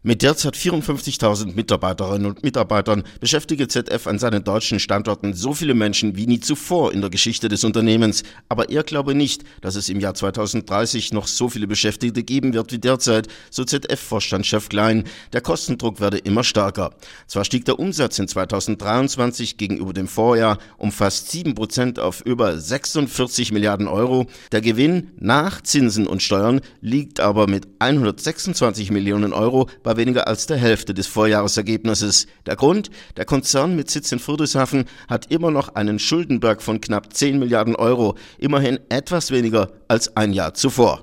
Mit derzeit 54.000 Mitarbeiterinnen und Mitarbeitern beschäftigt ZF an seinen deutschen Standorten so viele Menschen wie nie zuvor in der Geschichte des Unternehmens. Aber er glaube nicht, dass es im Jahr 2030 noch so viele Beschäftigte geben wird wie derzeit, so ZF-Vorstandschef Klein. Der Kostendruck werde immer stärker. Zwar stieg der Umsatz in 2023 gegenüber dem Vorjahr um fast 7% auf über 46 Milliarden Euro. Der Gewinn nach Zinsen und Steuern liegt aber mit 126 Millionen Euro bei weniger als der Hälfte des Vorjahresergebnisses. Der Grund? Der Konzern mit Sitz in Friedrichshafen hat immer noch einen Schuldenberg von knapp 10 Milliarden Euro, immerhin etwas weniger als ein Jahr zuvor.